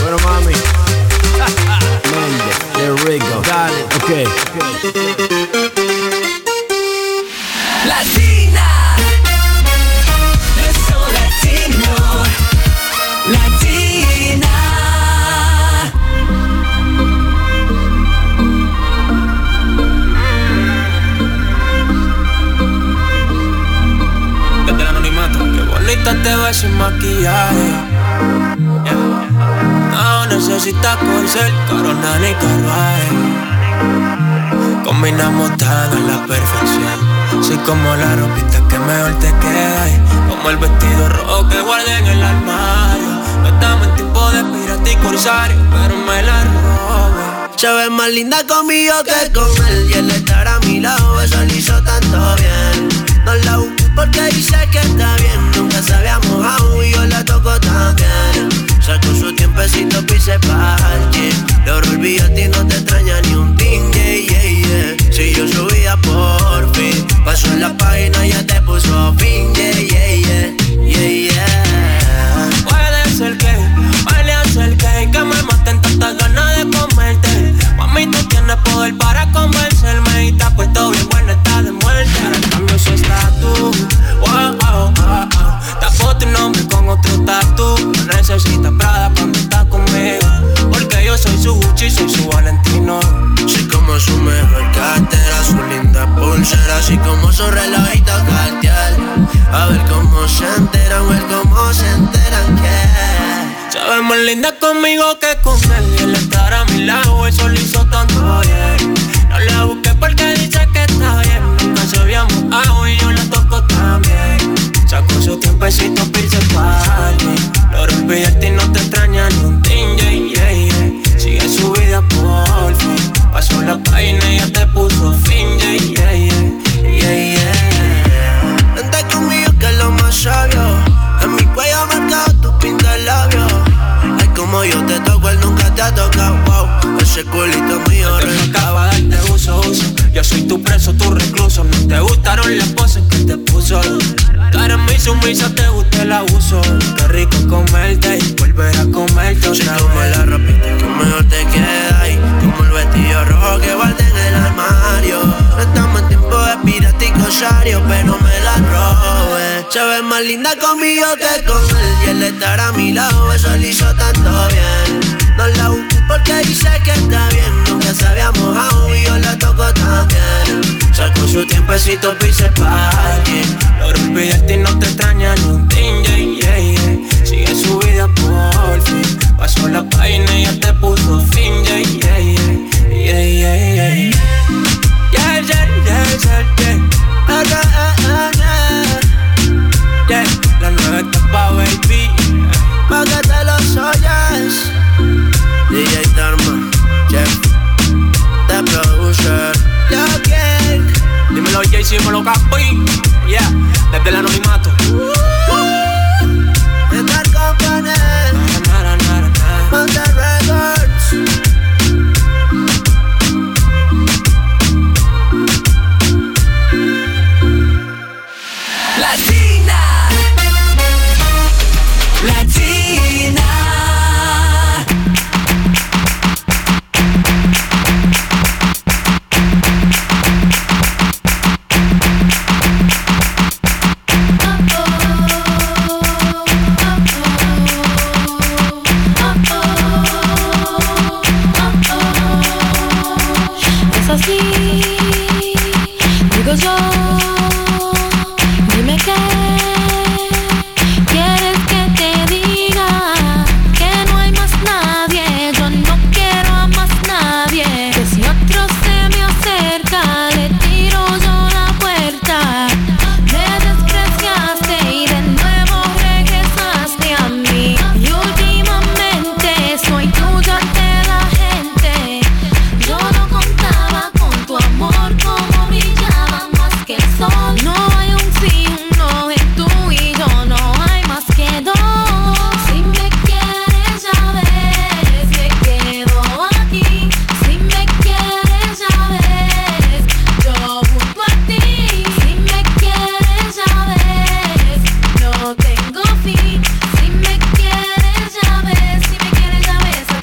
Bueno, mami. Méndez, there we go. Got it. Okay. Latina. Yo soy latino. Latina. Desde el anonimato. Qué bonita te ves sin maquillaje. No necesitas corset, corona ni carruaje. Combinamos tan a la perfección. Soy como la ropita que mejor te queda y como el vestido rojo que guardé en el armario. No estamos en tiempo de pirata y corsario, pero me la robo. Se ve más linda conmigo que con él. Y él estar a mi lado, eso le hizo tanto bien. No la busqué porque dice que está bien. Nunca se había mojado y yo la toco también. Sacó su tiempecito, pise parche. Lo olvidé a ti, no te extraña ni un ting, yeah, yeah, yeah. Si yo subía por fin, pasó en la página y ya te puso fin, yeah, yeah, yeah, yeah, yeah. Puede ser que baile acerque, que me maten tantas ganas de comerte. Mami, tú tienes poder para convencerme y te has puesto bien buena, está de muerte. Ahora cambio su estatus, wow, wow, wow. Tapo tu nombre con otro tatu. No necesitas Prada cuando estás conmigo, porque yo soy su Gucci, soy su Valentino. Soy como su mejor cartera, su linda pulsera, así como su relojito Cartier. A ver cómo se enteran, a ver cómo se enteran que se ve más linda conmigo que con él. Y él estar a mi lado, eso le hizo tanto bien. No la busqué porque dice que está bien. Nunca se había mojado y yo la toco también. Sacó su tiempecito, pirse party. Lo rompí a ti, no te extraña ni un ting, yeah, yeah, yeah. Sigue su vida por fin. Pasó la página y ya te puso fin, yeah, yeah, yeah, yeah, yeah. Vente conmigo que es lo más sabio. En mi cuello marcado tu pinta el labio. Ay, como yo te toco, él nunca te ha tocado, wow. Ese culito mío acaba de darte uso. Yo soy tu preso, tu recluso. No te gustaron las poses que te puso. Tú eres mi sumisa, te gusta el abuso. Qué rico comerte y volver a comerte otra vez. Como la ropita que mejor te queda y como el vestido rojo que guardé en el armario. No estamos en tiempo de pirata y corsario, pero me la robé. Se ve más linda conmigo que con él. Y él estar a mi lado, eso le hizo tanto bien. No la busqué porque dice que está bien. Nunca se había mojado y yo la toco también. Sacó su tiempecito, pise party. Lo rompí a ti, no te extraña ni un ting, yeah, yeah, yeah. Sigue su vida por fin. Pasó la página y ya te puso fin, yeah, yeah, yeah, yeah, yeah, yeah. Yeah, yeah, yeah, yeah, yeah. Yeah, la nueva etapa, baby. Pa' que te los oyes. DJ Dharma, Jeff, The Producer, Yo King. Dímelo Jay, dímelo Capi. Yeah, desde el anonimato. Estar con Panel. Nara, nara, nara, nara.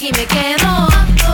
aquí me quedo.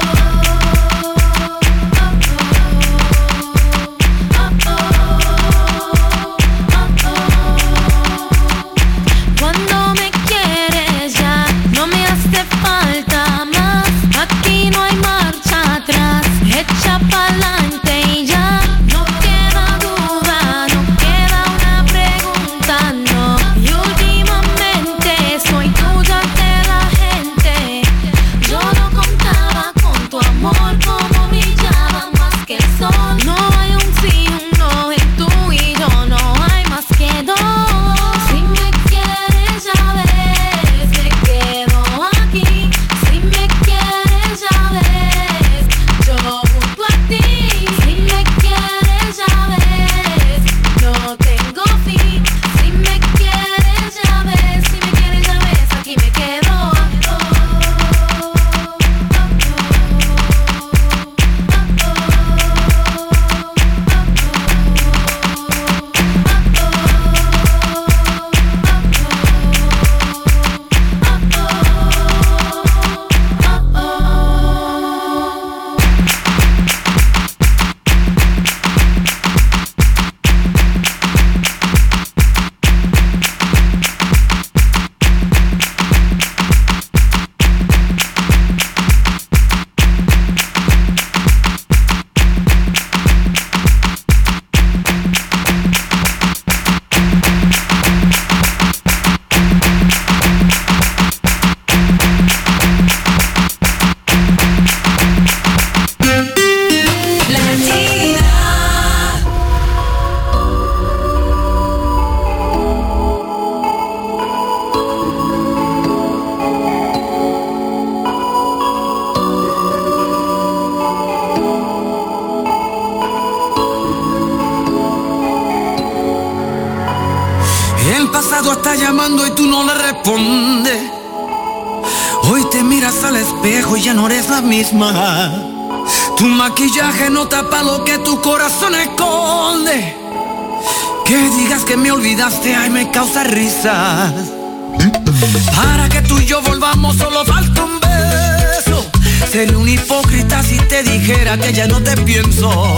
Cuando me quieres ya no me hace falta más. Aquí no hay marcha atrás, echa pa'lante y ya. No queda duda, no queda una pregunta, no. Y últimamente soy tuya ante la gente. Yo no contaba con tu amor, como brillaba más que el sol. No hay un sí, un no, en tú y yo no hay más que dos. Si me quieres ya ves, me quedo aquí. Si me quieres ya ves, yo junto a ti. Si me quieres ya ves, no tengo fin. Si me quieres ya ves, si me quieres ya ves, aquí me quedo. El pasado está llamando y tú no le respondes. Hoy te miras al espejo y ya no eres la misma. Tu maquillaje no tapa lo que tu corazón esconde. Que digas que me olvidaste, ay, me causa risa. Para que tú y yo volvamos solo falta un beso. Sería un hipócrita si te dijera que ya no te pienso.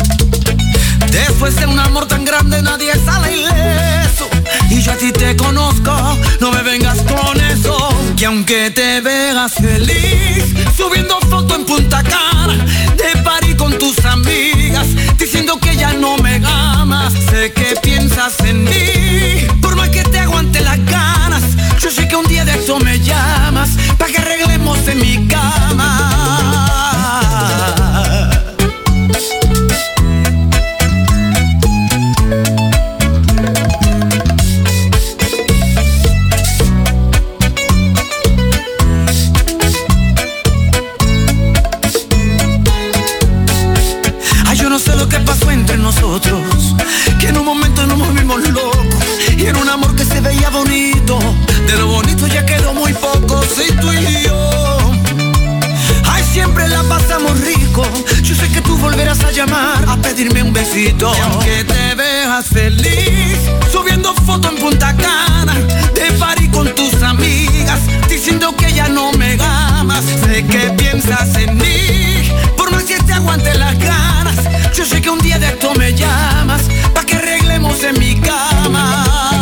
Después de un amor tan grande nadie sale ileso. Y yo a ti te conozco, no me vengas con eso. Que aunque te veas feliz subiendo foto en Punta Cana, de party con tus amigas, diciendo que ya no me amas, sé que piensas en mí. Por más que te aguante las ganas, yo sé que un día de esto me llamas, pa' que arreglemos en mi cama. Nosotros, que en un momento nos volvimos locos, y era un amor que se veía bonito, de lo bonito ya quedó muy poco. Si tú y yo, ay, siempre la pasamos rico. Yo sé que tú volverás a llamar, a pedirme un besito. Y aunque te veas feliz subiendo foto en Punta Cana, de party con tus amigas, diciendo que ya no me amas, sé que piensas en mí. Por más que te aguante las ganas, yo sé que un día de esto me llamas, pa' que arreglemos en mi cama.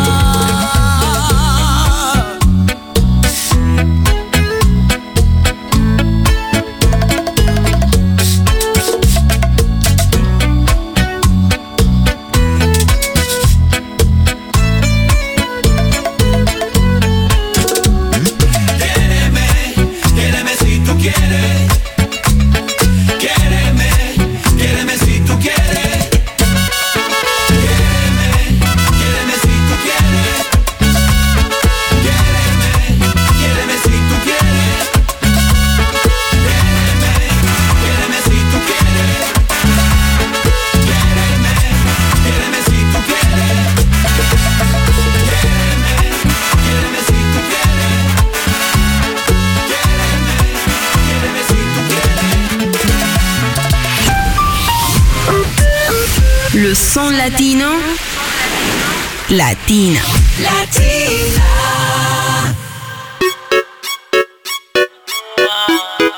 Le son latino. Latina. Latina.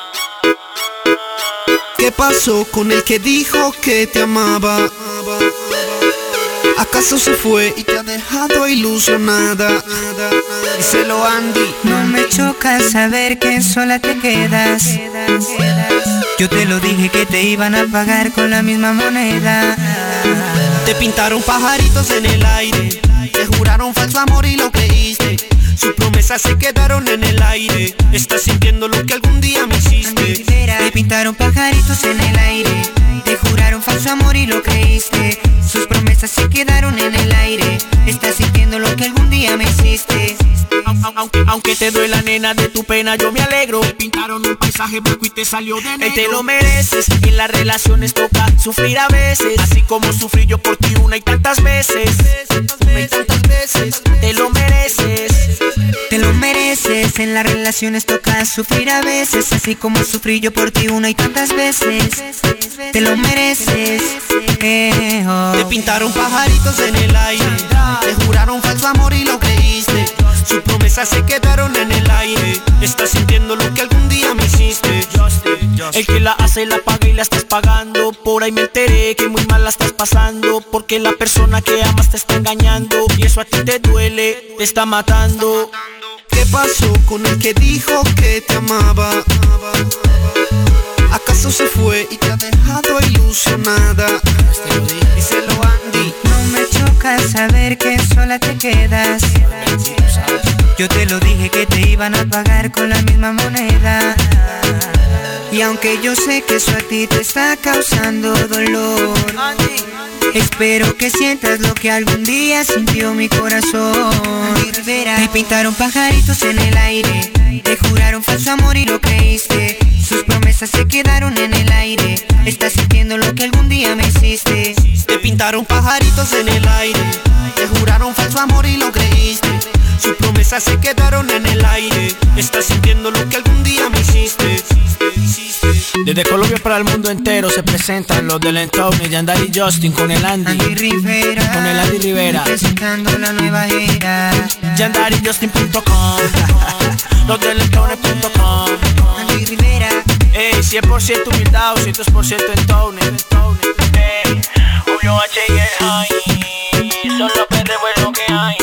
¿Qué pasó con el que dijo que te amaba? ¿Acaso se fue y te ha dejado ilusionada? Díselo, Andy. No me choca saber que sola te quedas. Yo te lo dije que te iban a pagar con la misma moneda. Te pintaron pajaritos en el aire, te juraron falso amor y lo creíste. Sus promesas se quedaron en el aire. Estás sintiendo lo que algún día me hiciste. Te pintaron pajaritos en el aire, te juraron falso amor y lo creíste. Sus promesas se quedaron en el aire. Estás sintiendo lo que algún día me hiciste. Aunque te duela, nena, de tu pena yo me alegro. Te pintaron un paisaje blanco y te salió de negro. Te lo mereces, en las relaciones toca sufrir a veces, así como sufrí yo por ti una y tantas veces. Una y tantas veces. Te lo mereces. Te lo mereces, en las relaciones toca sufrir a veces, así como sufrí yo por ti una y tantas veces. Te lo mereces. Te pintaron pajaritos en el aire, te juraron falso amor y lo creíste. Sus promesas se quedaron en el aire. Estás sintiendo lo que algún día me hiciste. El que la hace la paga y la estás pagando. Por ahí me enteré que muy mal la estás pasando, porque la persona que amas te está engañando, y eso a ti te duele, te está matando. ¿Qué pasó con el que dijo que te amaba? ¿Acaso se fue y te ha dejado ilusionada? Díselo, Andy. No me choca saber que sola te quedas. Yo te lo dije que te iban a pagar con la misma moneda. Y aunque yo sé que eso a ti te está causando dolor, espero que sientas lo que algún día sintió mi corazón. Te pintaron pajaritos en el aire, te juraron falso amor y lo creíste. Sus promesas se quedaron en el aire. Estás sintiendo lo que algún día me hiciste. Te pintaron pajaritos en el aire, te juraron falso amor y lo creíste. Sus promesas se quedaron en el aire. Estás sintiendo lo que algún día me hiciste. Desde Colombia para el mundo entero se presentan los del Entoune, Yandari y Justin con el Andy Rivera, con el Andy Rivera, presentando la nueva era. YandariJustin.com, los del Entoune.com. Andy Rivera, 100% humildad, 200% Entoune. Julio H y el High, son los perros lo que hay.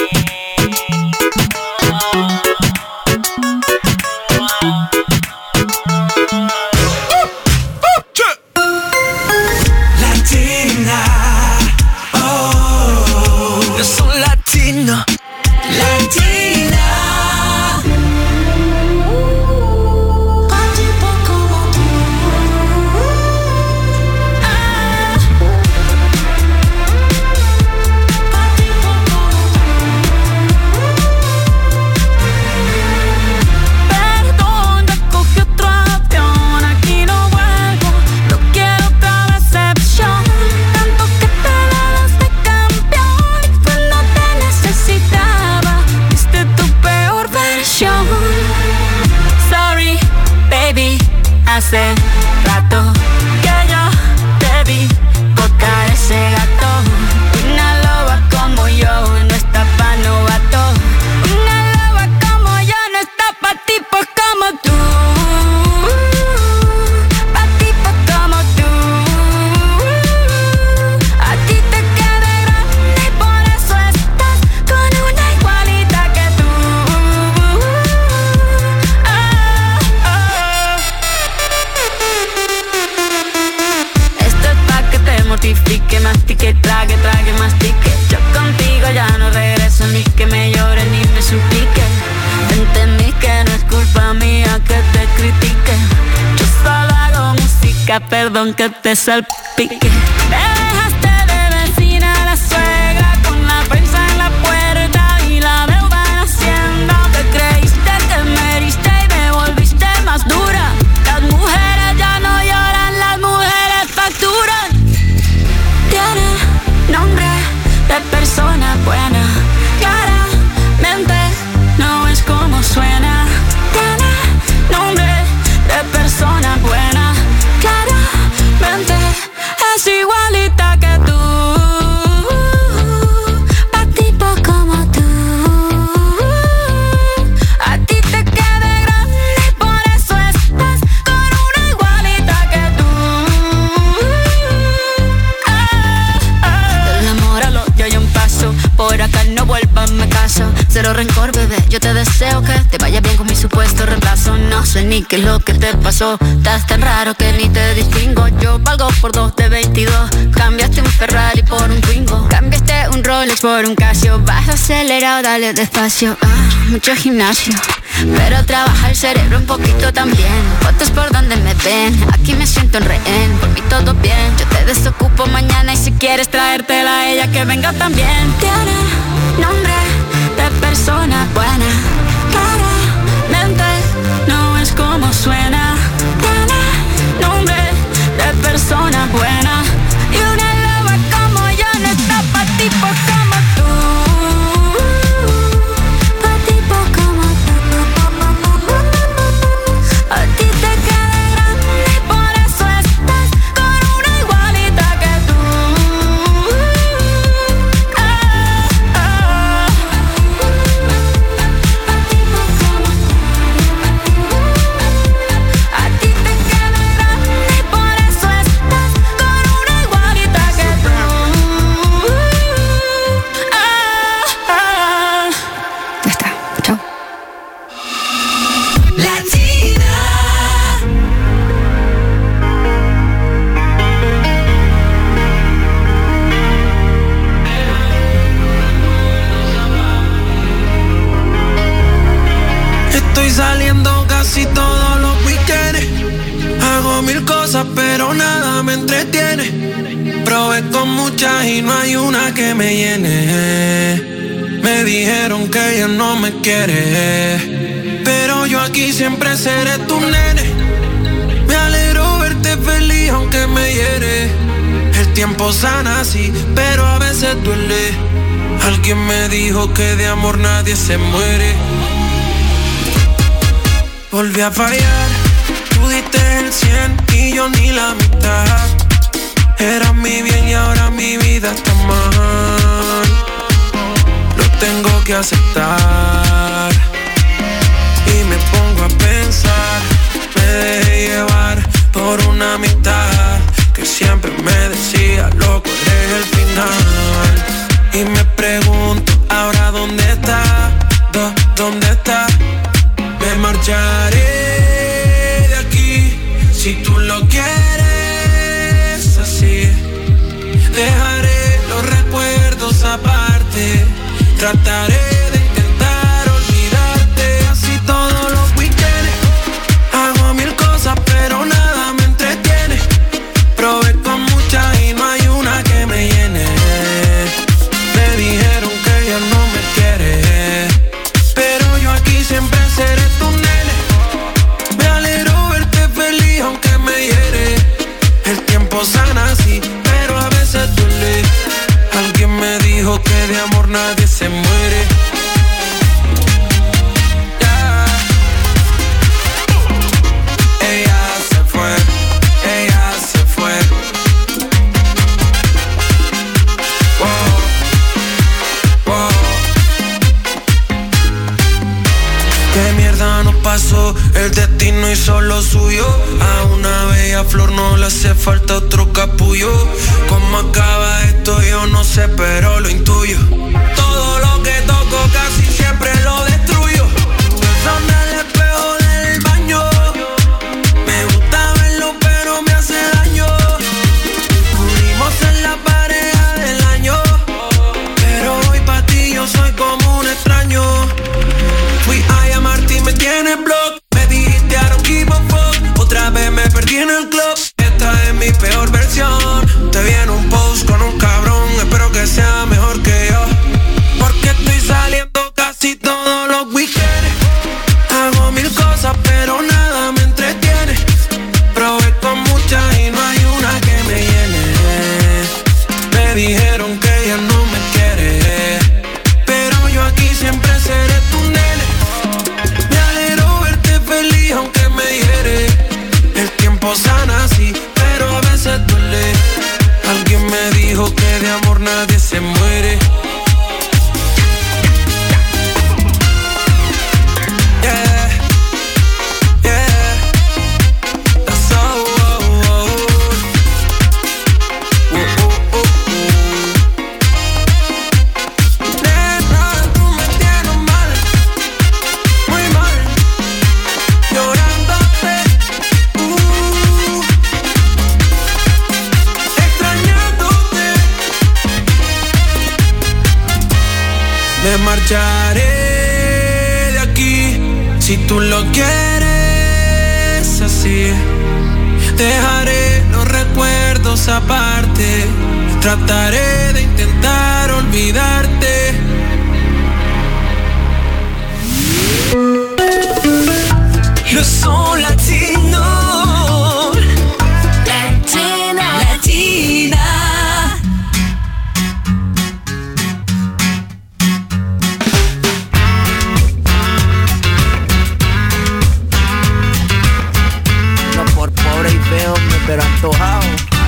Hace rato que yo te vi tocar ese gato. Una loba como yo no está pa' novato. Una loba como yo no está pa' tipos como tú. Pa' tipos como tú. A ti te queda grande y por eso estás con una igualita que tú. Mortifique, mastique, trague, mastique. Yo contigo ya no regreso, ni que me llore ni me suplique. Entendí que no es culpa mía que te critique. Yo solo hago música, perdón que te salpique. Me dejaste de vecina a la suegra, con la prensa en la puerta y la deuda en Hacienda. Te creíste que me heriste y me volviste más dura. Las mujeres ya no lloran, las mujeres facturan. Tiene nombre de persona buena, claramente no es como suena. Tiene nombre de persona buena, claramente es igualita. guardo rencor, bebé. Yo te deseo que te vaya bien con mi supuesto reemplazo. No sé ni qué es lo que te pasó. Estás tan raro que ni te distingo. Yo valgo por 2 de 22. Cambiaste un Ferrari por un Twingo. Cambiaste un Rolex por un Casio. Vas acelerado, dale despacio. Mucho gimnasio, pero trabaja el cerebro un poquito también. Fotos por donde me ven, aquí me siento en rehén. Por mí todo bien, yo te desocupo mañana. Y si quieres traértela a ella, que venga también. Tiene nombre de persona buena, claramente no es como suena. Tiene nombre de persona buena. Y una loba como yo no está pa' tipos como tú. Saliendo casi todos los weekends. Hago 1000 cosas pero nada me entretiene. Probé con muchas y no hay una que me llene. Me dijeron que ella no me quiere, pero yo aquí siempre seré tu nene. Me alegro verte feliz aunque me hiere. El tiempo sana así, pero a veces duele. Alguien me dijo que de amor nadie se muere. Volví a fallar, tú diste el 100 y yo ni la mitad. Eras mi bien y ahora mi vida está mal. Lo tengo que aceptar. Y me pongo a pensar, me dejé llevar por una amistad que siempre me decía, loco, eres el final. Y me pregunto, ahora dónde está, ¿dónde está? Me marcharé de aquí si tú lo quieres así. Dejaré los recuerdos aparte. Trataré de intentar olvidarte. Así todos los weekends. Hago 1000 cosas pero nada me entretiene. Probé con muchas y no hay una que me llene. Me dijeron que ella no me quiere, pero yo aquí siempre seré tu nene. Me alegro verte feliz aunque me hiere. El tiempo sana así, pero a veces duele. Alguien me dijo que de amor nadie se muere. Yeah. Ella se fue, ella se fue. Wow, wow. ¿Qué mierda nos pasó? El destino hizo lo suyo. A una bella flor no le hace falta otro capullo. ¿Cómo acaba esto? Yo no sé, pero lo intuyo. Todo lo que toco casi siempre lo destruyo. Son el espejo del baño. Me gusta verlo, pero me hace daño. Pudimos ser la pareja del año, pero hoy pa' ti yo soy como un extraño. Fui a llamarte y me tienes block. Me dijiste I don't give a fuck. Otra vez me perdí en el club. Esta es mi peor versión. Te vi en un post con un cabrón. Espero que sea mejor que yo, porque estoy saliendo casi todos los weekends. Hago 1000 cosas pero nada me entretiene. Probé con muchas y no hay una que me llene. Me dijeron que ella no me quiere, pero yo aquí siempre seré tu nene. Me alegro verte feliz aunque me hiere. El tiempo sana así, pero a veces duele. Alguien me dijo que de amor nadie se muere. Yeah, yeah. That's all. Nena, tú me tienes mal marcharé de aquí si tú lo quieres así. Dejaré los recuerdos aparte, trataré de intentar olvidarte. Le son latino, latina, latina. No por pobre y feo, pero antojado.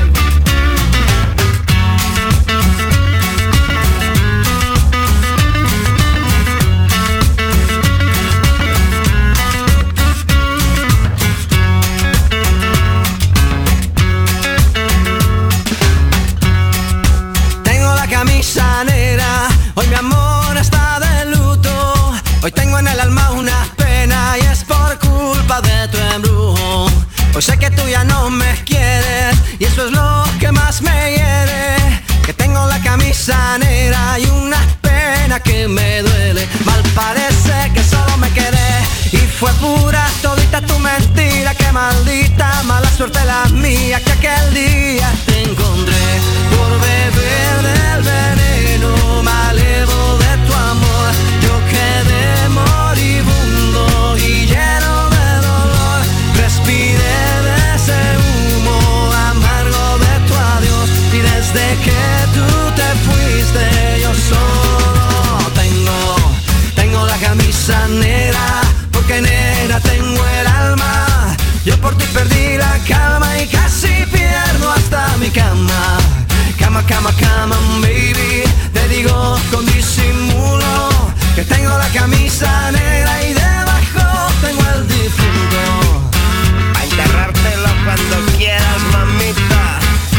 Hoy mi amor está de luto. Hoy tengo en el alma una pena y es por culpa de tu embrujo. Hoy sé que tú ya no me quieres y eso es lo que más me hiere. Que tengo la camisa negra y una pena que me duele. Mal parece que solo me quedé y fue pura todita tu mentira. Que maldita mala suerte la mía que aquel día te encontré por beber del veneno malevo de tu amor. Yo quedé moribundo y lleno de dolor. Respiré de ese humo amargo de tu adiós y desde que tú te fuiste yo solo tengo la camisa negra, porque negra tengo el alma. Yo por ti perdí la calma y casi pierdo hasta mi cama. Cama, cama, cama, baby. Te digo con disimulo que tengo la camisa negra y debajo tengo el difunto. A enterrártelo cuando quieras, mamita.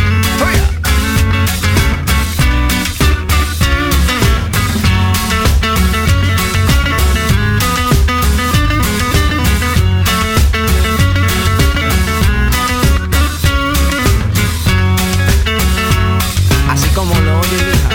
Como lo diga.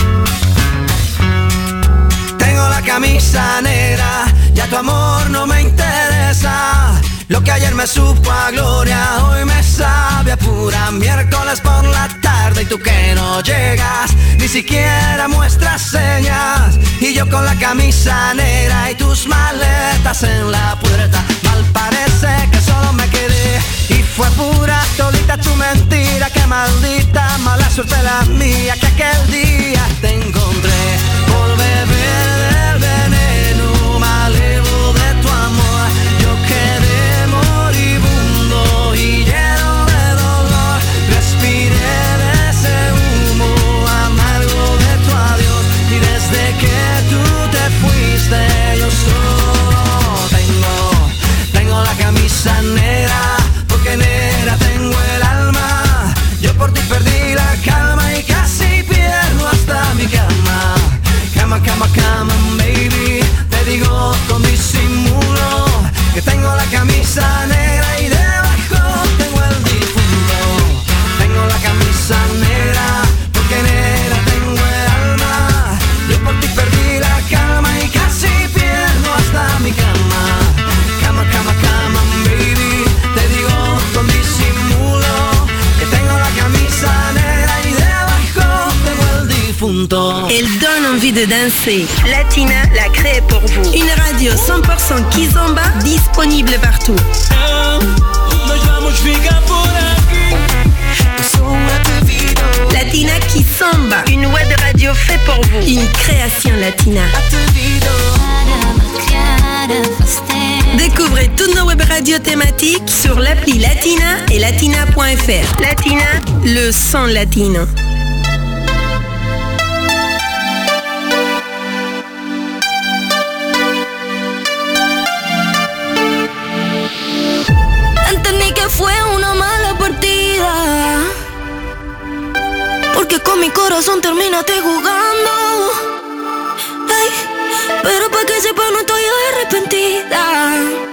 Tengo la camisa negra, ya tu amor no me interesa. Lo que ayer me supo a gloria, hoy me sabe a pura miércoles por la tarde. Y tú que no llegas, ni siquiera muestras señas. Y yo con la camisa negra y tus maletas en la puerta. Mal parece que solo me quedé y fue pura todita tu mentira. Que maldita mala suerte la mía que aquel día te encontré por beber del veneno malevo de tu amor. Yo quedé moribundo y lleno de dolor. Respiré de ese humo amargo de tu adiós y desde que tú te fuiste yo solo tengo la camisa negra, porque negra tengo el alma. Yo por ti perdí la calma y casi pierdo hasta mi cama. Cama, cama, cama, baby. Te digo con disimulo que tengo la camisa negra y debajo tengo el difunto. Tengo la camisa negra, porque negra tengo el alma. Yo por ti perdí la calma y casi pierdo hasta mi cama. Cama, cama, cama, baby. Te digo con disimulo que tengo la camisa negra y debajo tengo el difunto. Elle donne envie de danser. Latina l'a créée pour vous. Une radio 100% Kizomba disponible partout. Nós vamos ficar por aqui. Latina Kizomba, une web radio faite pour vous. Une création latina. Découvrez toutes nos web radios thématiques sur l'appli Latina et latina.fr. Latina, le son latino. Entendí que fue una mala partida, porque con mi corazón terminaste jugando. Ay, pero para que sepa no estoy arrepentida,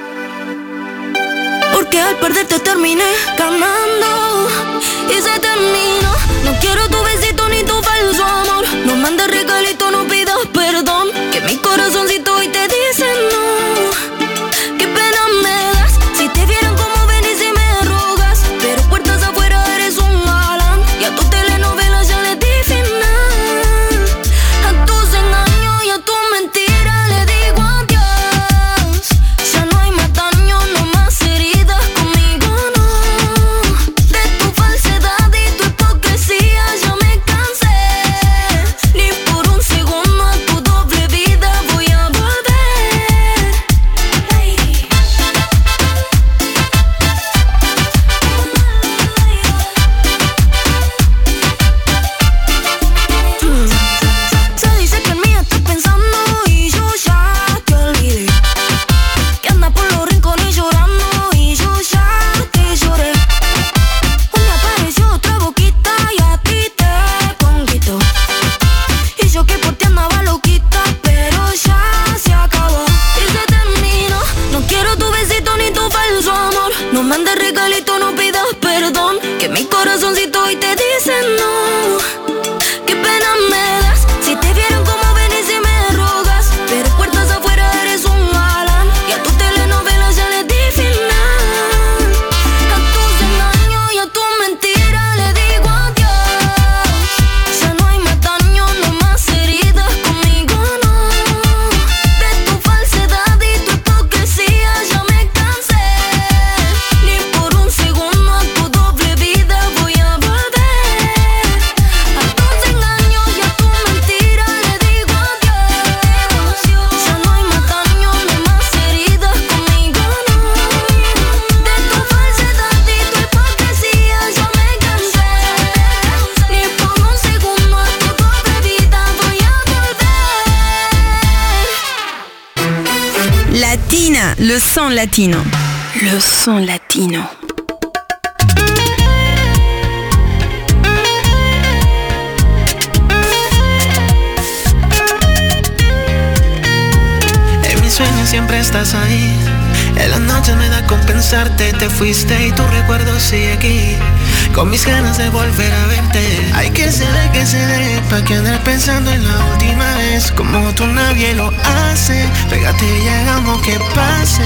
porque al perderte terminé ganando. Y se terminó. No quiero tu besito ni tu falso amor. No mandes regalito, no pidas perdón, que mi corazoncito hoy te dice no. Qué pena me das, si te vieran como venís y me rogas. Pero puertas afuera eres un galán, y a tu telenovela ya le di final. A tus engaños y a tu mentira le digo adiós. Ya no hay más daño, no más heridas, conmigo no. De tu falsedad y tu hipocresía ya me cansé. Ni por un segundo a tu doble vida voy a volver. Se dice que en mí estás pensando y yo ya te olvidé. Que anda por los rincones llorando y yo ya te lloré. Un día apareció otra boquita y a ti te conquistó. Y yo que por ti andaba loquita, pero ya se acabó y se terminó. No quiero tu besito ni tu falso amor. No mandes regalito, no pidas perdón. Que mi corazoncito hoy te dice no. Qué pena me das, si te vieran como venís y me rogas. Pero puertas afuera eres un galán, y a tu telenovela ya le di final. A tus engaños y a tu mentira le digo adiós. Ya no hay más daño, no más heridas, conmigo no. De tu falsedad y tu hipocresía ya me cansé. Ni por un segundo a tu doble vida voy a volver. A tus engaños y a tu mentira le digo adiós. Ya no hay más daño, no más heridas, conmigo no. De tu falsedad y tu hipocresía ya me cansé. Ni por un segundo a tu doble vida voy a volver. Latina, le son latino. Le son latino. En mis sueños siempre estás ahí. En las noches me da compensarte. Te fuiste y tu recuerdo sigue aquí. Con mis ganas de volver a verte. Hay que se dé, pa' que andar pensando en la última vez. Como tú nadie lo hace. Pégate y hagamos que pase.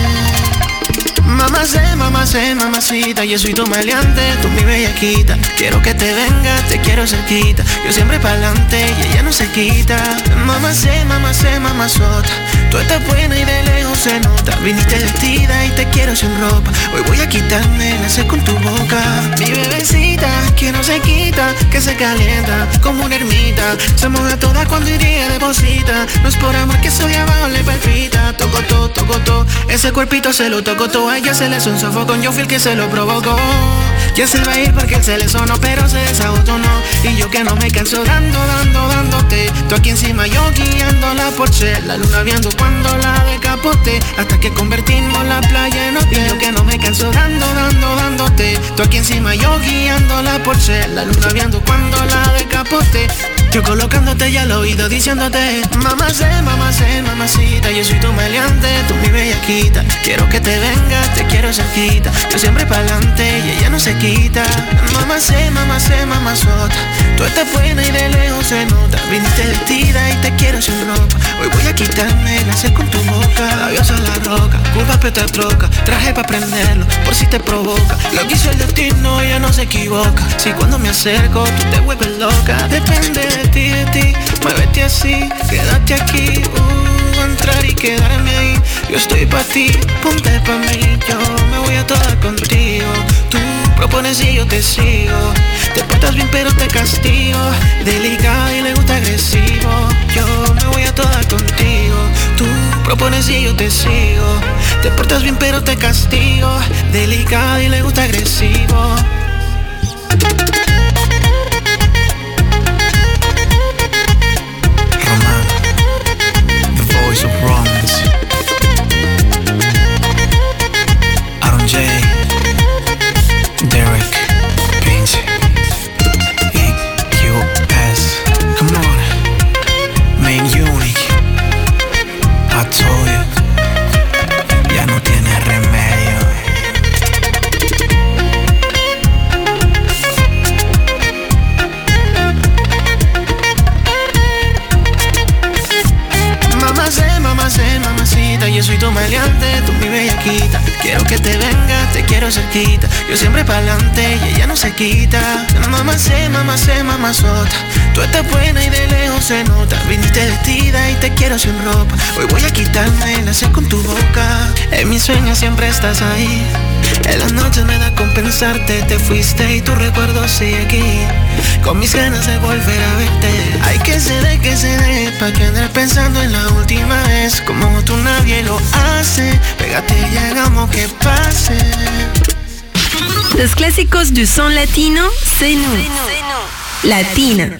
Mamacita, yo soy tu maleante, tú mi bellaquita. Quiero que te vengas, te quiero cerquita. Yo siempre pa'lante y ella no se quita. Mamazota, tú estás buena y de lejos se nota. Viniste vestida y te quiero sin ropa. Hoy voy a quitarme la sed con tu boca. Mi bebecita, que no se quita, que se calienta como una ermita. Se moja toda cuando iría deposita. No es por amor que soy abajo le palpita. Toco todo, ese cuerpito se lo tocó todo. A ella se le hizo un sofocón, yo fui el que se lo provocó. Ya se va a ir porque él se le sonó, pero se desabotonó. Y yo que no me canso dándote. Tú aquí encima, yo guiando la Porsche. La luna viendo cuando la decapote. Hasta que convertimos la playa en hotel. Y yo que no me canso dándote. Tú aquí encima, yo guiando la Porsche. La luna viendo cuando la decapote. Yo colocándote ya al oído diciéndote: mamacita, yo soy tu maleante, tú mi bellaquita. Quiero que te vengas, te quiero cerquita. Yo siempre pa'lante y ella no se quita. Mamazota, tú estás buena y de lejos se nota. Viniste vestida y te quiero sin ropa. Hoy voy a quitarme la sed con tu boca. Labios a la roca, curva pero te troca. Traje pa' prenderlo, por si te provoca. Lo que hizo el destino, ella no se equivoca. Si cuando me acerco, tú te vuelves loca. Depende de ti, muévete así, quédate aquí, entrar y quedarme ahí. Yo estoy pa' ti, ponte pa' mí, yo me voy a toda contigo. Tú propones y yo te sigo. Te portas bien pero te castigo. Delicado y le gusta agresivo. Yo me voy a toda contigo. Tú propones y yo te sigo. Te portas bien pero te castigo. Delicado y le gusta agresivo. Of Romance, Aaron J, Derek, Pinch, EQS. Come on, main unique. I told you, ya no tiene remedio. cerquita. Yo siempre pa'lante y ella no se quita. Mamazota. Tú estás buena y de lejos se nota. Viniste vestida y te quiero sin ropa. Hoy voy a quitarme la sed con tu boca. En mis sueños siempre estás ahí. En las noches me da con pensarte. Te fuiste y tu recuerdo sigue aquí. Con mis ganas de volver a verte. Hay que se dé, pa' que andar pensando en la última vez. Como tú nadie lo hace. Pégate y hagamos que pase. Los clásicos du son latino, c'est nous. Latina.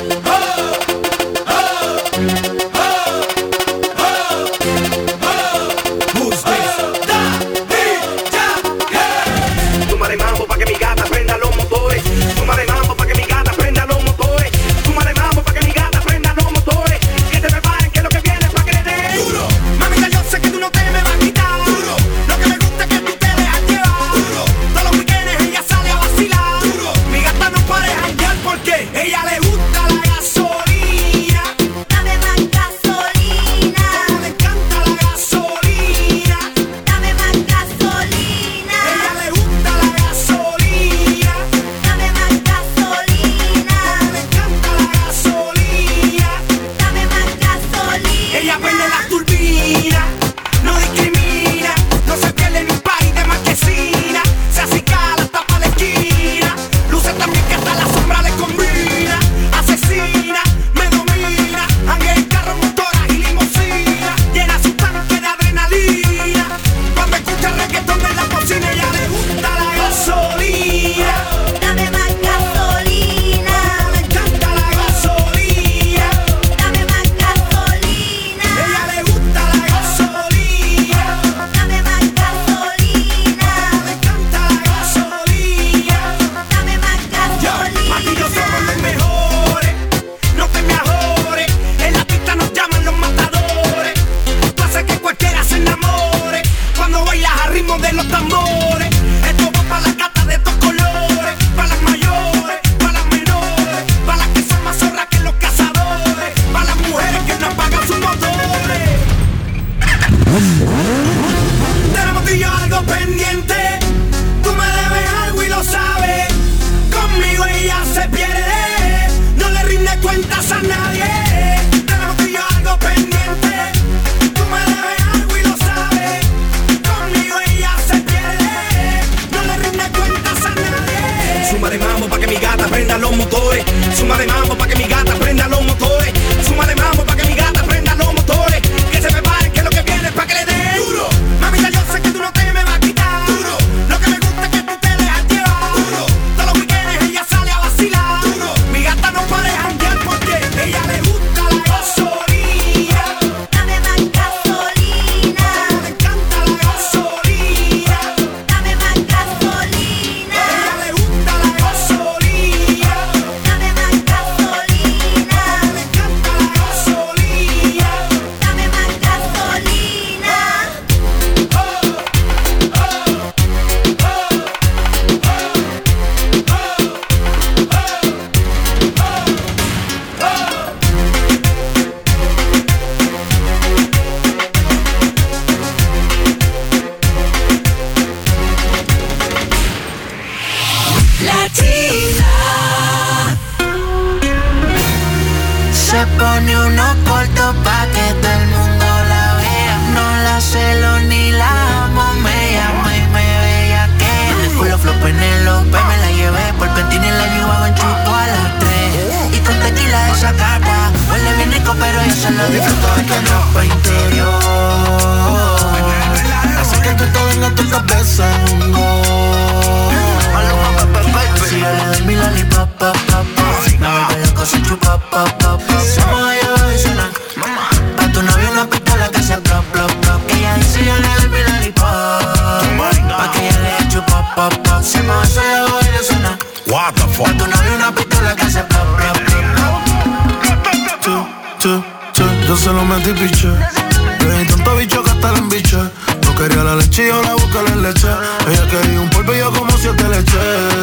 Yo se lo metí piche. Le di tanto bicho que hasta la embiche. No quería la leche y yo la busqué la leche. Ella quería un polvo y yo como 7 leche.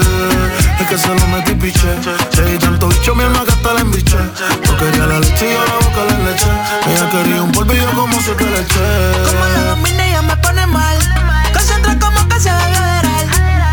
Es que se lo metí piche. Le di tanto bicho mi alma que hasta la embiche. No quería la leche y yo la busqué la leche. Ella quería un polvo y yo como 7 leche. Como la domina ella me pone mal. Concentra como que se ve federal.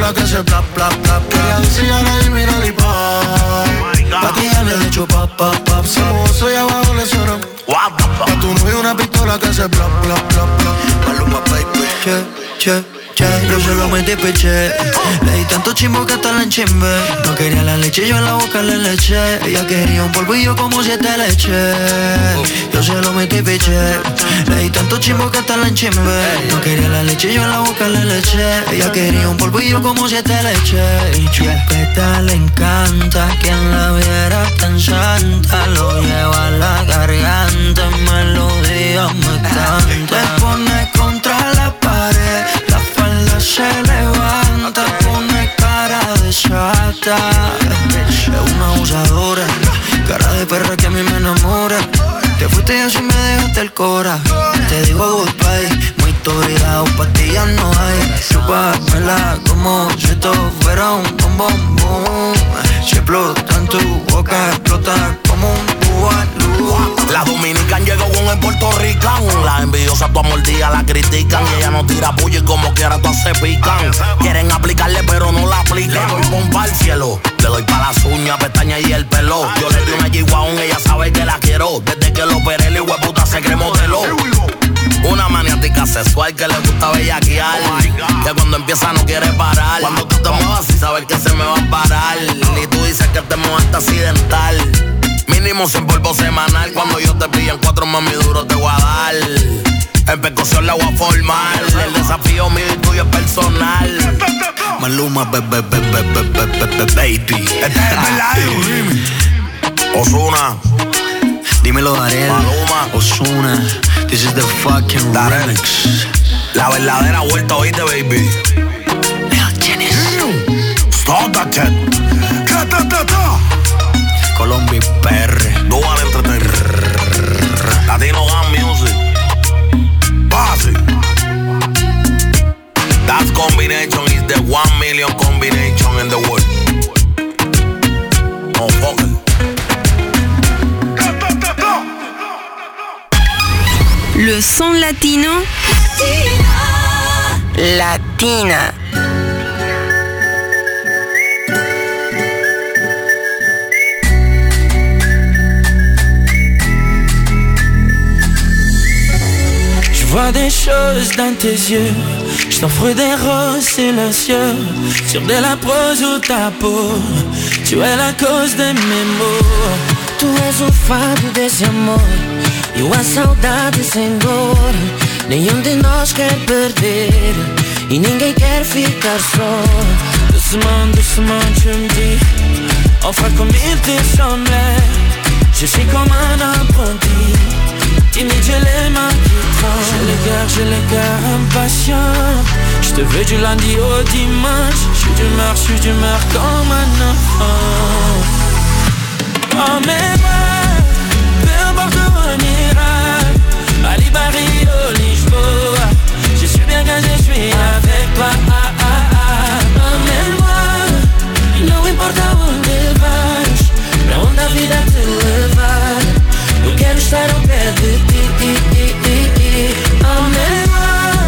pistola que hace bla, bla, bla. Ella dice ya nadie mira ni pa. Pa' ti ya le he hecho pa, pa, pa. Si mozo y abajo le suena. Pa' tu novio una pistola que hace bla, bla, bla, bla. Maluma, baby. Che, yo se lo metí peché. Le di tanto chimbo que hasta la enchimbe. No quería la leche, yo en la boca le eché. Ella quería un polvillo como 7 leches. Yo se lo metí peché. Le di tanto chimbo que hasta la enchimbe. No quería la leche, yo en la boca le eché. Ella quería un polvillo como 7 leches. Y chupeta le encanta. Quien la viera tan santa. Lo lleva a la garganta. En melodía me canta. Te pone contra la pared. La falda se levanta, pone cara de chata. Es una abusadora, cara de perra que a mí me enamora. Te fuiste y así me dejaste el cora. Te digo goodbye, muy toridado, pastillas no hay. Chúpamela como si esto fuera un bombón, boom. Si explota en tu boca, explota como un bubalú. La dominican llegó con el puertorricano. Las envidiosas todas mordidas la critican. Y ella no tira puya y como quiera todas se pican. Quieren aplicarle pero no la aplican. Le doy pompa al cielo, le doy pa' las uñas, pestañas y el pelo. Yo le di una G-Wagon, ella sabe que la quiero. Desde que lo operé, el hueputa se cree modelo. Una maniática sexual que le gusta bellaquear. Que cuando empieza no quiere parar. Cuando tú te muevas sin saber que se me va a parar. Y tú dices que te muevaste accidental. Mínimo 100 polvo semanal. Cuando yo te pillo en 4 mami duro te voy a dar. En percusión la voy a formar. El desafío mío y tuyo es personal. Maluma, baby. Este es el verdadero. Ozuna. Dímelo, Darel. Maluma. Ozuna. This is the fucking Darel. remix. La verdadera vuelta, oíste, baby. Stop that shit. Colombia PR. Dual Entertainment. Latino Gun Music. Basic. That combination is the 1 million combination in the world. No fucking. Le son latino. Latina. Je vois des choses dans tes yeux. Je t'offre des roses silencieux. Sur de la prose ou ta peau. Tu es la cause de mes maux. Tu és o fado desse amor. E a saudade sem dor. Nenhum de nós quer perder. E ninguém quer ficar só. Doucement, doucement tu me dis. Enfin comme il te semblait. Je suis comme un apprenti. Timide, j'ai les mains qui tremblent. J'ai le cœur impatient. Je te veux du lundi au dimanche. Je suis d'humeur comme un enfant. Oh mes bras, peu importe où on ira. Ali, Paris, au Lisboa. Je suis bien quand je suis avec toi. Amém-moi, e não importa onde vais, pra onde a vida te levar. Eu quero estar ao pé de ti. Amém-moi,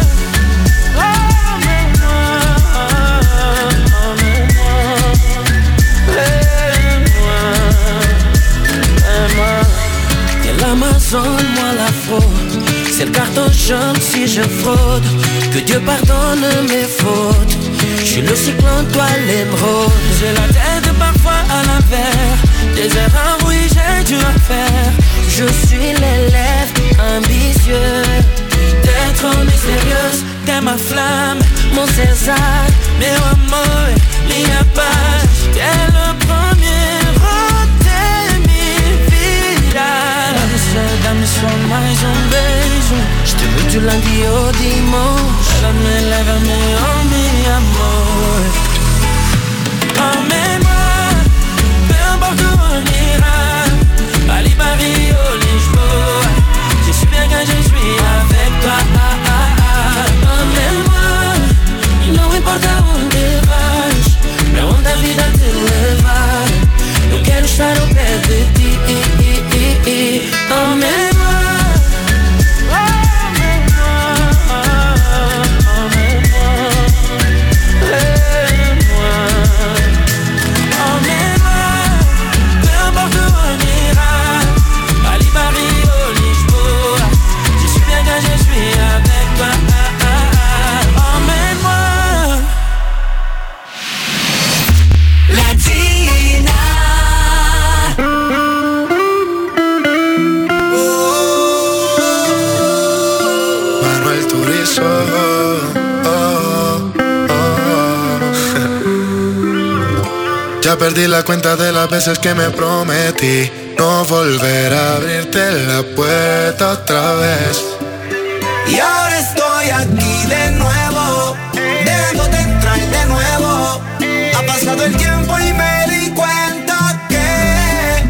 L'Amazone, moi la fraude. C'est le carton jaune si je fraude. Que Dieu pardonne mes fautes. Je suis le cyclone, toi l'émeraude. J'ai la tête parfois à l'envers. Des erreurs, oui, j'ai dû en faire. je suis l'élève ambitieux. T'es trop mystérieuse, t'es ma flamme, mon César, meu amor, minha paz. T'es le premier de minha vida. Dá-me só mais beijo. Je te veux du lundi au dimanche. Lève-me, oh mi amor. Emmène-moi, peu importe où on ira. Ali, Paris, au Lisboa. Je suis bien quand je suis avec toi. Emmène-moi, e não importa onde vais, pra onde a vida te levar. Eu quero estar ao pé de ti. Emmène-moi. Ya perdí la cuenta de las veces que me prometí no volver a abrirte la puerta otra vez. Y ahora estoy aquí de nuevo, dejándote entrar de nuevo. Ha pasado el tiempo y me di cuenta que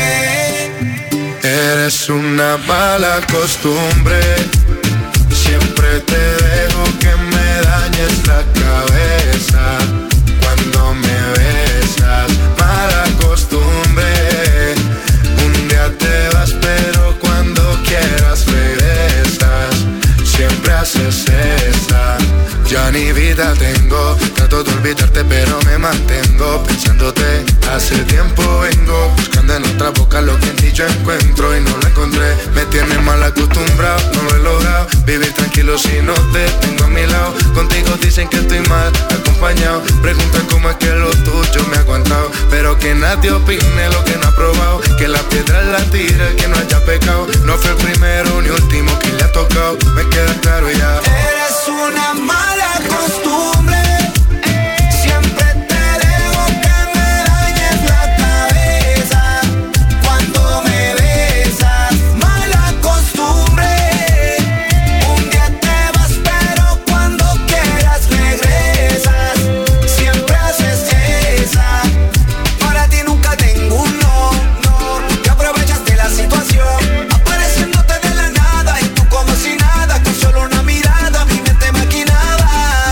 eres una mala costumbre. Siempre te dejo que me dañes la cabeza cuando me besas. Mala costumbre. Un día te vas pero cuando quieras regresas. Siempre haces esa. Ya ni vida tengo, trato de olvidarte pero me mantengo pensándote. Hace tiempo vengo buscando en otra boca lo que en ti yo encuentro y no lo encontré. Me tienes mal acostumbrado, no lo he logrado vivir tranquilo si no te tengo a mi lado. Contigo dicen que estoy mal acompañado. Preguntan cómo es que lo tuyo me ha aguantado, pero que nadie opine lo que no ha probado. Que la piedra la tira el que no haya pecado. No fue el primero ni último que le ha tocado. Me queda claro ya. Eres una mala costumbre. Siempre te dejo que me dañes la cabeza cuando me besas. Mala costumbre. Un día te vas pero cuando quieras regresas. Siempre haces esa. Para ti nunca tengo un no. Que aprovechas de la situación, apareciéndote de la nada y tú como si nada, con solo una mirada mi mente maquinaba.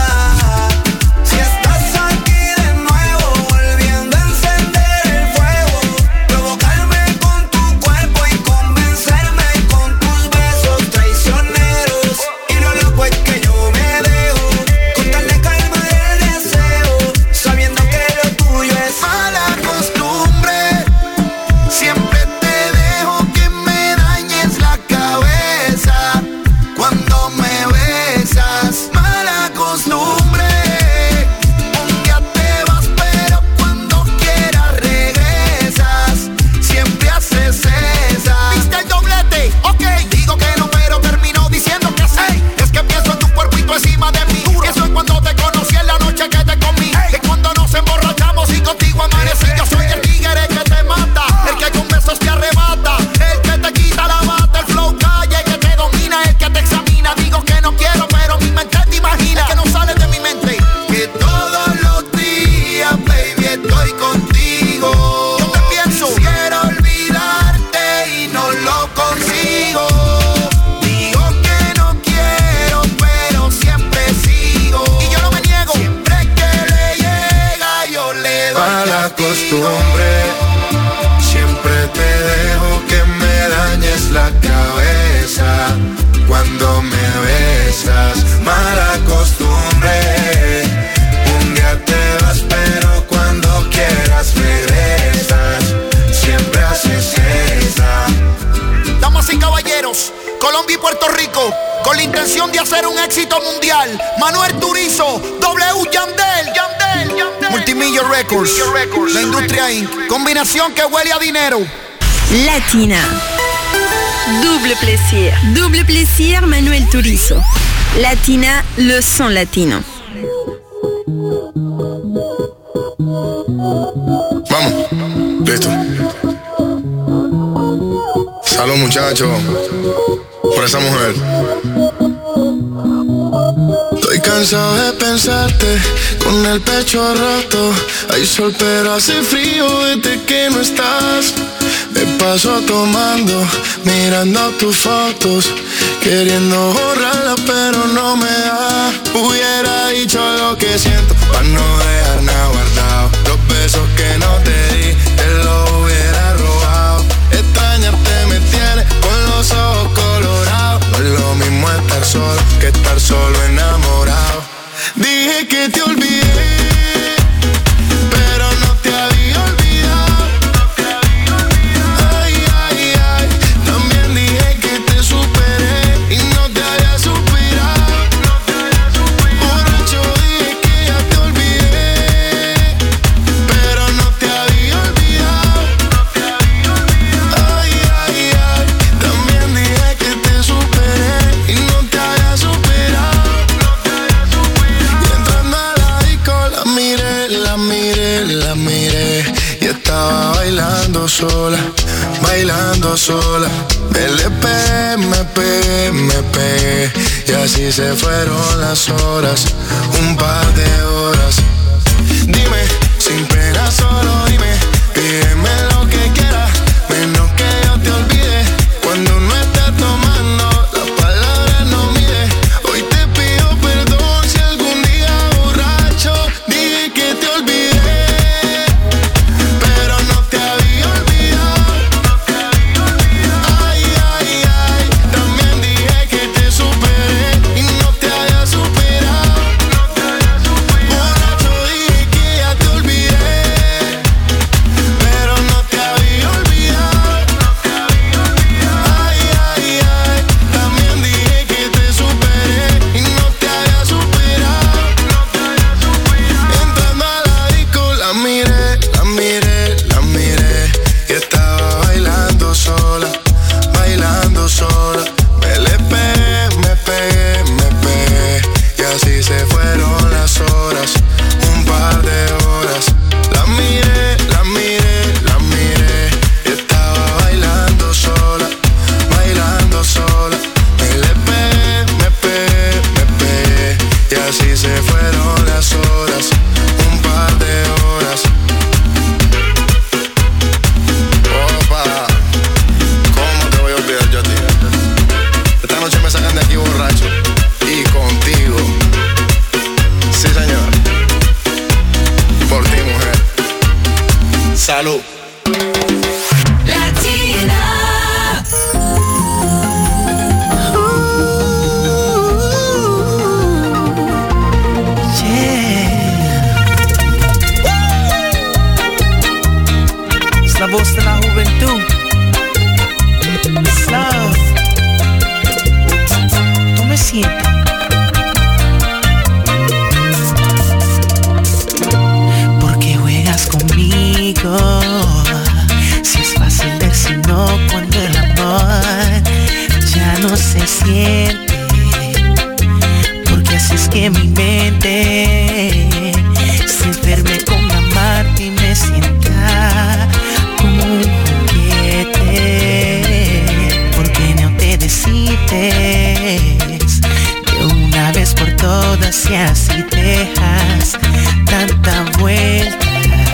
Si estás aquí de nuevo, volviendo a encender el fuego, provocarme con tu cuerpo y convencerme con tus besos traicioneros. Y lo loco es que yo me dejo con tal de calma el deseo, sabiendo que lo tuyo es mala costumbre. Siempre te dejo que me dañes la cabeza cuando me besas. Mala costumbre. Un día te vas pero cuando quieras regresas. Siempre haces esa. ¿Viste el doblete? Ok. Digo que no pero termino diciendo que sí. Es que pienso en tu cuerpo y tú encima de mí. Eso es cuando te conocí en la noche que te comí. Es cuando nos emborrachamos y contigo amanecí. Yo soy el tigre que te mata, el que con besos te arrebata, el que te quita la bata, el flow calle que te domina, el que te examina. Digo que no quiero pero mi mente te imagina. Es que no sale de mi mente que todos los días, baby, estoy contigo. Yo te pienso, quiero olvidarte y no lo consigo. Digo que no quiero pero siempre sigo. Y yo no me niego, siempre que le llega yo le doy Mala castigo. costumbre. Siempre te dejo que me dañes la cabeza cuando me besas. Mala costumbre. Un día te vas pero cuando quieras regresas. Siempre haces esa. Damas y caballeros, Colombia y Puerto Rico, con la intención de hacer un éxito mundial. Manuel Turizo, W Yandel, Multimillion Records, La Industria Inc. Combinación que huele a dinero. Latina. Double plaisir, Manuel Turizo. Latina, le son latino. Vamos, listo. Salud muchachos, por esa mujer. Estoy cansado de pensarte con el pecho roto. Hay sol pero hace frío desde que no estás. Me paso tomando, mirando tus fotos, queriendo borrarlas pero no me da. Hubiera dicho lo que siento para no dejar nada guardado. Los besos que no te di, te los hubiera robado. Extrañarte me tiene con los ojos colorados. No es lo mismo estar solo que estar solo enamorado. Dije que te olvidé, pero no te había olvidado. Ay, ay, ay. También dije que te superé y no te había suspirado. Borracho dije que ya te olvidé, pero no te había olvidado. Ay, ay, ay. También dije que te superé y no te había superado. Y entrando a la bailando sola. LP, MP, y así se fueron las horas, un par de horas. Dime, sin pena solo dime, pídeme lo que quieras, menos que yo te olvide. Cuando no estés tomando, las palabras no mide. Hoy te pido perdón si algún día borracho dije que te olvidé, pero no te había olvidado. Ay, ay, ay, también dije que te superé y no te había superado. Borracho dije que ya te olvidé, pero no te había olvidado. Ay, ay, ay, también dije que te superé y no te había superado. Entrando a la disco la miré, y estaba bailando sola, me pegué, y así se fueron las horas, un par de horas. La miré, y estaba bailando sola, me pegué, y así se fueron las horas, un par de horas. Opa, ¿cómo te voy a olvidar yo a ti? Esta noche me sacan de aquí borracho y contigo. Sí, señor. Por ti, mujer. Salud. Es la voz de la juventud. Love. Tú me sientes. ¿Por qué juegas conmigo? Si es fácil decir no cuando el amor ya no se siente. Porque así es que mi mente se enferme con amarte y me sienta como un juguete. Porque no te decides de una vez por todas y así dejas tanta vuelta.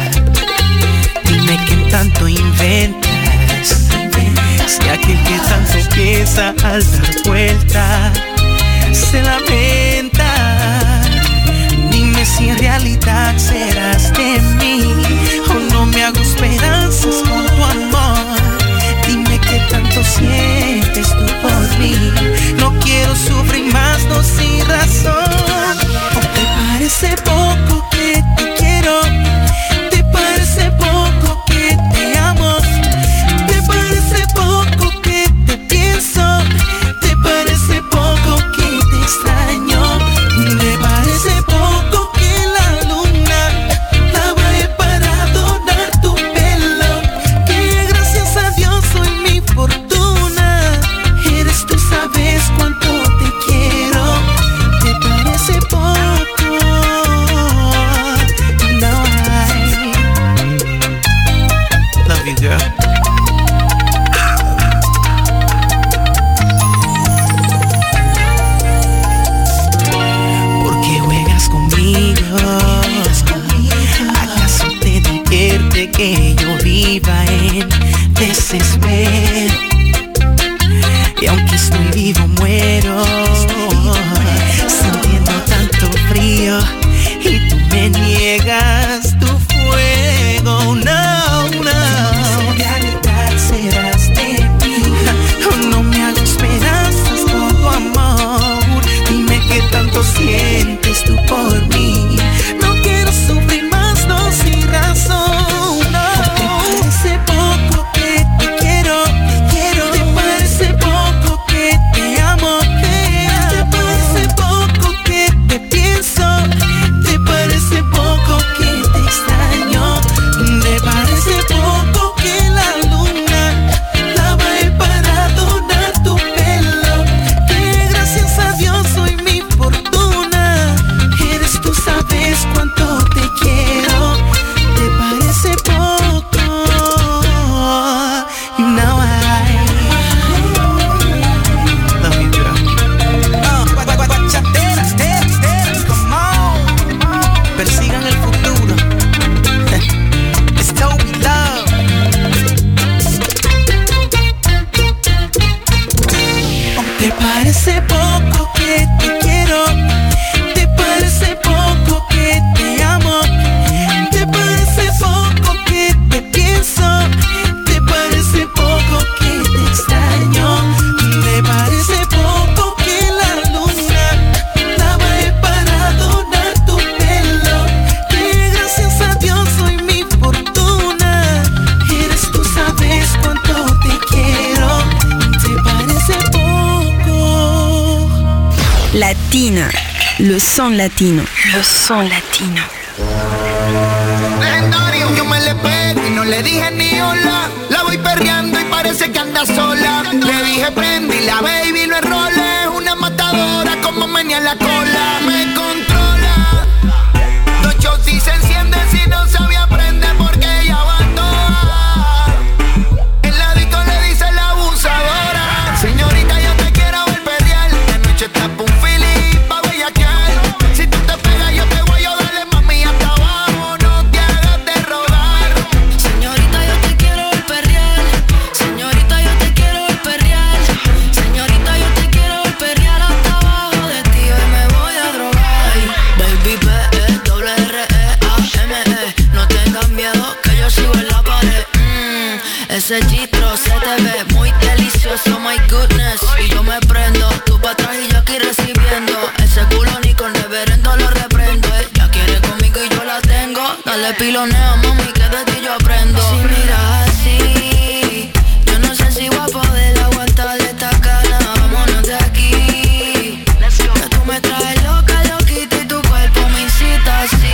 Dime quién tanto inventas, si aquel que tanto piensa al dar vuelta se lamenta. Dime si en realidad serás de mí o no me hago esperanzas con tu amor. Dime qué tanto sientes tú por mí. No quiero sufrir más, no sin razón. ¿O te parece poco que te quiero? ¿Te parece poco que te amo? ¿Te parece poco que te pienso? ¿Te parece poco que te extraño? ¿Te parece poco que la luna la bajé para adorar tu pelo? Que gracias a Dios soy mi fortuna. Eres tú, sabes cuánto te quiero. ¿Te parece poco? Latina, le son latino. Le son latino. Legendario, yo me le pego y no le dije ni hola. La voy perreando y parece que anda sola. Le dije prende y la baby lo enrola. Es una matadora como menea la cola. Me controla. Los shows y se encienden si no sabe aprender porque ella va toda. El ladito le dice la abusadora. Señorita, yo te quiero ver perrear. La noche está pa' un fili pa' bellaquear. Si tú te pegas yo te voy a darle mami hasta abajo. No te hagas de rodar. Señorita, yo te quiero ver perrear. Señorita, yo te quiero ver perrear. Señorita, yo te quiero ver perrear hasta abajo de ti. Hoy me voy a drogar. Baby, P-E-R-R-A-M-E. No tengas miedo que yo sigo en la pared. Ese chistro se te ve muy delicioso, my goodness. Y yo me prendo, tú pa' atrás y yo aquí recibiendo. Ese culo ni con reverendo lo reprendo. Ella quiere conmigo y yo la tengo. Dale piloneo, mami, que de ti yo aprendo. Si miras así, yo no sé si voy a poder aguantar esta cana. Vámonos de aquí. Que tú me traes loca, loquita y tu cuerpo me incita así.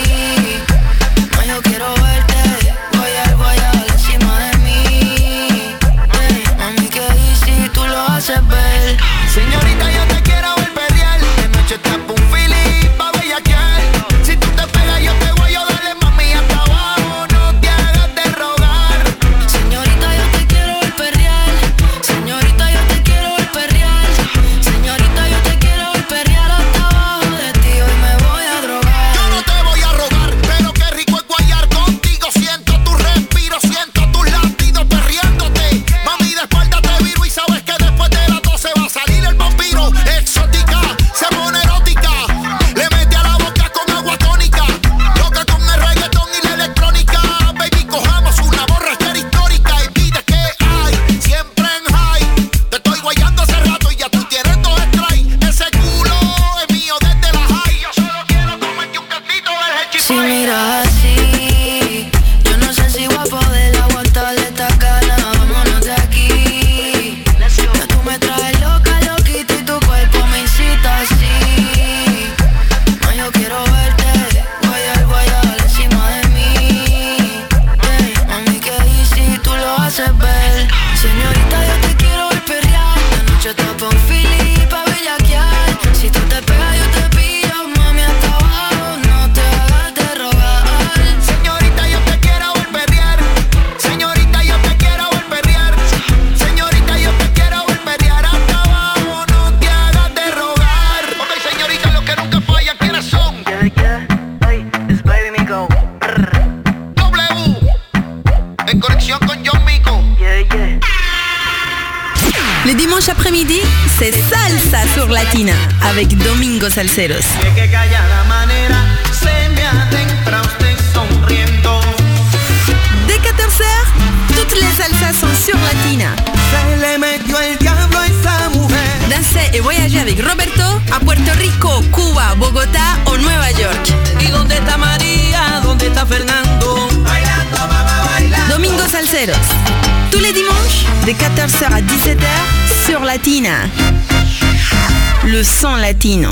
No, yo quiero verte, guayar encima de mí. Mami, que easy, tú lo haces ver. Señorita, yo te quiero ver perrear. De noche está pa' un fili pa' bellaquear. Si tú te pegas yo te voy a darle mami hasta abajo. No te hagas de rogar. Señorita, yo te quiero ver perrear. Señorita, yo te quiero ver perrear. Señorita, yo te quiero ver perrear hasta abajo de ti. Hoy me voy a drogar. Yo no te voy a rogar, pero qué rico es guayar contigo. Siento tu respiro, siento tus latidos perreándote. Mami, de espalda te viro y sabes que después de las 12 va a salir el vampiro. Exótica, se pone erótica. Le mete a la boca con agua tónica. Loca con el reggaetón y la electrónica. Baby, cojamos una borrachera histórica. Y pide que hay, siempre en high. Te estoy guayando hace rato y ya tú tienes dos strikes. Ese culo es mío desde la high. Yo solo quiero comerte un cantito del Si hechizo. miras así, yo no sé si voy a poder aguantar esta cana. Vámonos de aquí. Que tú me traes loca, loquita y tu cuerpo me incita así. No, yo quiero verte, guayar encima de mí. Mami, que easy, tú lo haces ver. Señorita, yo te quiero ver perrear. La noche está pa' un fili pa' bellaquear. Si tú te pegas yo te pillo, mami, hasta abajo. No te hagas de rogar. Señorita, yo te quiero ver perrear. Señorita, yo te quiero ver perrear. Señorita, yo te quiero ver perrear hasta abajo. No te hagas de rogar. Ok, señorita, los que nunca fallan, ¿quiénes son? W. En conexión con John Mico. Le dimanche après-midi, c'est Salsa sur Latina avec Domingo Salceros. De que callada manera se me adentra usted sonriendo. Dès 14h, toutes les salsas sont sur Latina. Se le metió el diablo a esa mujer. Dansez et voyagez avec Roberto à Puerto Rico, Cuba, Bogotá o Nueva York. ¿Y dónde está María? ¿Dónde está Fernando? Bailando, mamá, bailando. Domingo Salceros. Tous les dimanches, de 14h à 17h, sur Latina. Le son latino.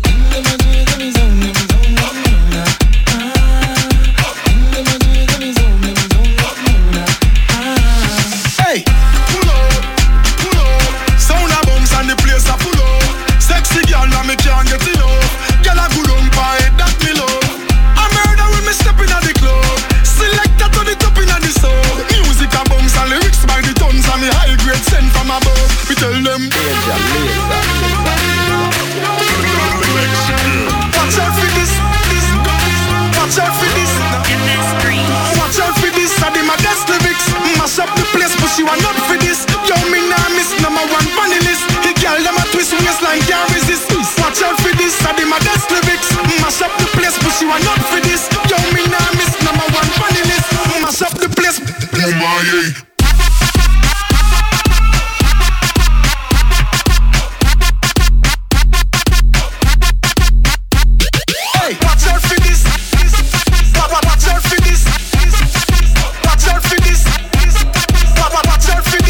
Hey, pull up. Sound a bounce and the place a full up. Sexy girl, now me can't get enough. Girl a good on by that me love. I murder when me step in at the club. Selector to the top in at the sub. Music a bounce and lyrics by the tons and me high grade sent from above. We tell them. Watch out for this. Watch out for this. Watch out for this. I did my best lyrics. Mash up the place, but she want not for this. Yo, me nah miss number one funny list. The girl them a twist waistline can't resist. Watch out for this. I did my best lyrics. Mash up the place, but she want not for this. Yo, me nah miss number one funny list. Mash up the place. Oh my. Watch out for this. Watch out for this. Watch out for this. Watch out for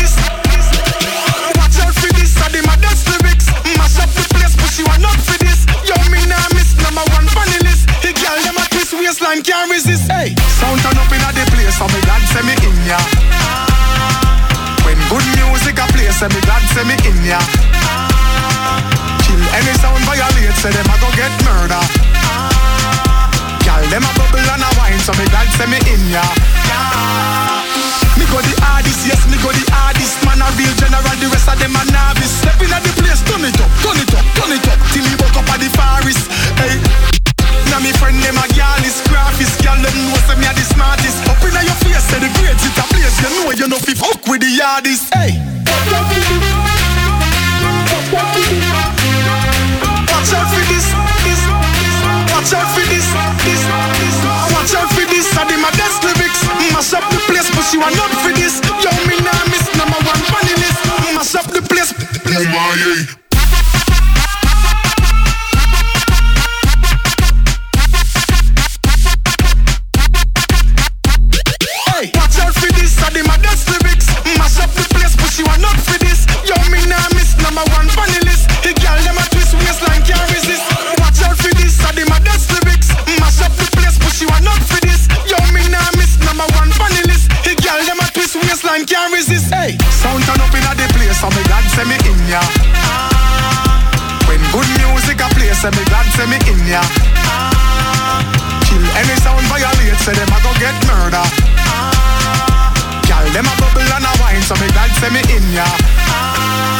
ya. When good music a play, say me glad say me in ya. Kill any sound violate, say them a go get murder. Girl, them a bubble and a wine, so me glad say me in ya.